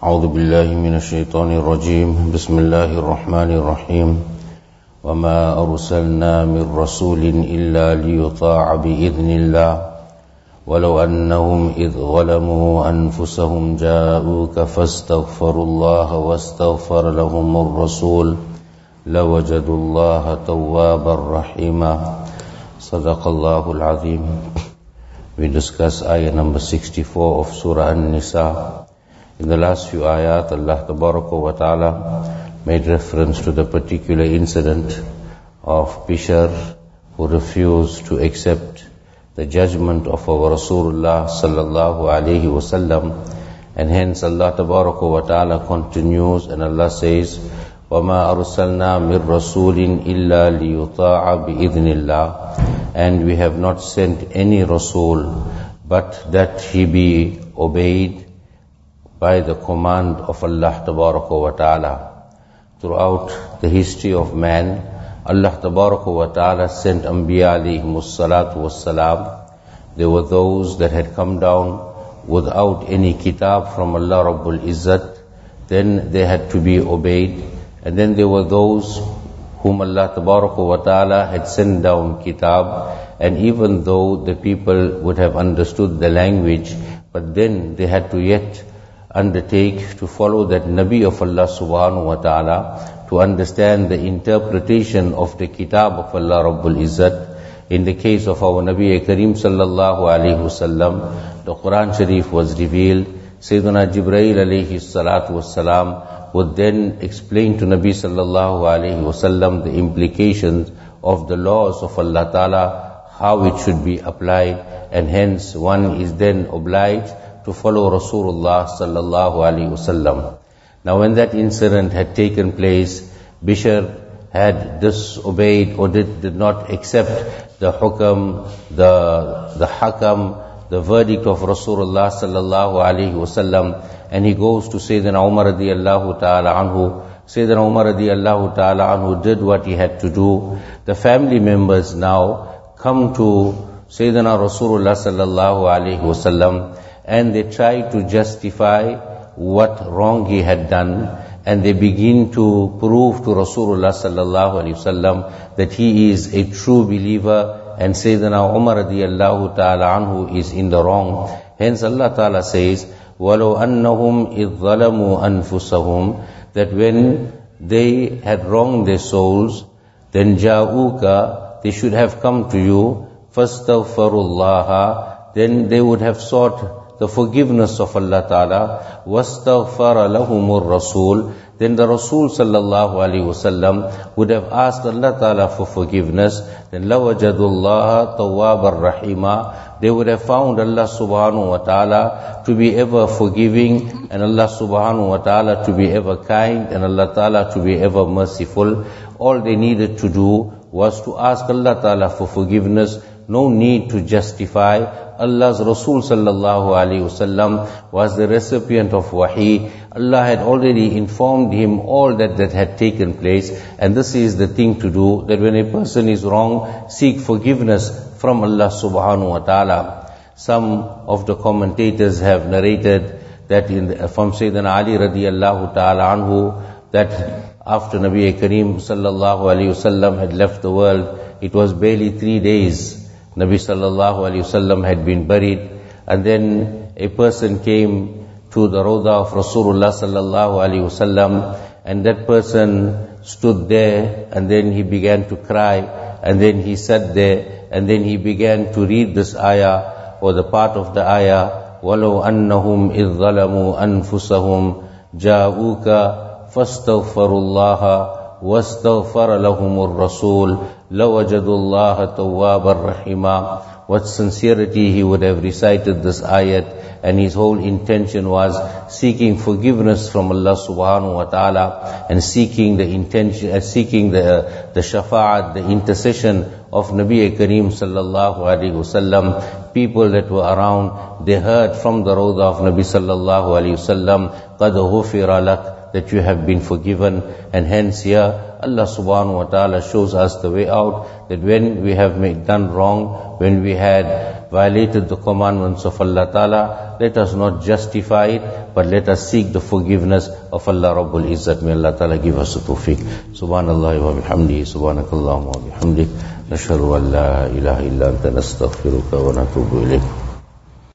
أعوذ بالله من الشيطان الرجيم بسم الله الرحمن الرحيم وما أرسلنا من رسول إلا ليطاع بإذن الله ولو أنهم إذ ظلموا أنفسهم جاءوك فاستغفروا الله واستغفر لهم الرسول لوجدوا الله توابا رحيما صدق الله العظيم. We discuss ayah number 64 of Surah An-Nisa. In the last few ayat, Allah Tabaraka wa Ta'ala made reference to the particular incident of Bishr, who refused to accept the judgment of our Rasulullah sallallahu alayhi wa sallam, and hence Allah Tabaraka wa Ta'ala continues and Allah says, وَمَا أَرْسَلْنَا مِن رَسُولٍ إِلَّا لِيُطَاعَ بِإِذْنِ اللَّهِ. And we have not sent any Rasul but that he be obeyed by the command of Allah Tabaraka wa Ta'ala. Throughout the history of man, Allah Tabaraka wa Ta'ala sent Anbiya alayhimus salatu was salam. There were those that had come down without any kitab from Allah Rabbul Izzat, then they had to be obeyed. And then there were those whom Allah Tabaraka wa Ta'ala had sent down kitab, and even though the people would have understood the language, but then they had to yet undertake to follow that Nabi of Allah subhanahu wa ta'ala, to understand the interpretation of the kitab of Allah Rabbul Izzat. In the case of our Nabi Kareem sallallahu alayhi wasallam, the Quran Sharif was revealed. Sayyidina Jibreel alayhi salatu wassalam would then explain to Nabi sallallahu alayhi wasallam the implications of the laws of Allah ta'ala, how it should be applied, and hence one is then obliged to follow Rasulullah sallallahu alaihi wasallam. Now when that incident had taken place, Bishr had disobeyed or did not accept the hukam, the hakam, the verdict of Rasulullah sallallahu alaihi wasallam, and he goes to Sayyidina Umar radiyallahu ta'ala anhu. Sayyidina Umar radiyallahu ta'ala anhu did what he had to do. The family members now come to Sayyidina Rasulullah sallallahu alaihi wasallam, and they try to justify what wrong he had done, and they begin to prove to Rasulullah sallallahu alaihi wasallam that he is a true believer, and Sayyidina Umar radiyallahu ta'ala anhu is in the wrong. Hence Allah ta'ala says, وَلَوْ أَنَّهُمْ إِذْ ظَلَمُوا أَنفُسَهُمْ, that when they had wronged their souls, then جَاءُوكَ, they should have come to you, فَاسْتَغْفَرُوا اللَّهَ, then they would have sought the forgiveness of Allah Ta'ala, وَاسْتَغْفَرَ لَهُمُ الرَّسُولُ, then the Rasul sallallahu alaihi wasallam would have asked Allah Ta'ala for forgiveness, then لَوَجَدُ اللَّهَ تَوَّابًا رَحِيمًا, they would have found Allah subhanahu wa ta'ala to be ever forgiving, and Allah subhanahu wa ta'ala to be ever kind, and Allah Ta'ala to be ever merciful. All they needed to do was to ask Allah Ta'ala for forgiveness. No need to justify. Allah's Rasul sallallahu alaihi wasallam was the recipient of wahi. Allah had already informed him all that had taken place, and this is the thing to do, that when a person is wrong, seek forgiveness from Allah subhanahu wa ta'ala. Some of the commentators have narrated that from Sayyidina Ali radiyallahu ta'ala anhu, that after Nabi Kareem sallallahu alaihi wasallam had left the world, it was barely 3 days Nabi sallallahu alayhi wasallam had been buried, and then a person came to the Rawda of Rasulullah sallallahu alayhi wasallam, and that person stood there, and then he began to cry, and then he sat there, and then he began to read this ayah, or the part of the ayah, وَلَوْ أَنَّهُمْ إِذْ ظَلَمُوا أَنفُسَهُمْ جَاءُوكَ فَاسْتَغْفَرُوا اللَّهَ وَاسْتَغْفَرَ لَهُمُ الرَّسُولُ لَوَجَدُوا اللَّهَ تَوَّابًا رَحِيمًا. What sincerity he would have recited this ayat, and his whole intention was seeking forgiveness from Allah subhanahu wa ta'ala, and seeking the shafa'at, the intercession of Nabi Kareem sallallahu alaihi wasallam. People that were around, they heard from the Rawda of Nabi sallallahu alaihi wasallam, قَدْ غُفِرَ لَكَ, that you have been forgiven. And hence here, Allah subhanahu wa ta'ala shows us the way out, that when we have done wrong, when we had violated the commandments of Allah ta'ala, let us not justify it, but let us seek the forgiveness of Allah Rabbul Izzat. May Allah ta'ala give us the tawfiq. Subhanallah wa bihamdihi, subhanakallahumma wa bihamdik, nashhadu an la ilaha illa anta nastaghfiruka wa natubu ilayk.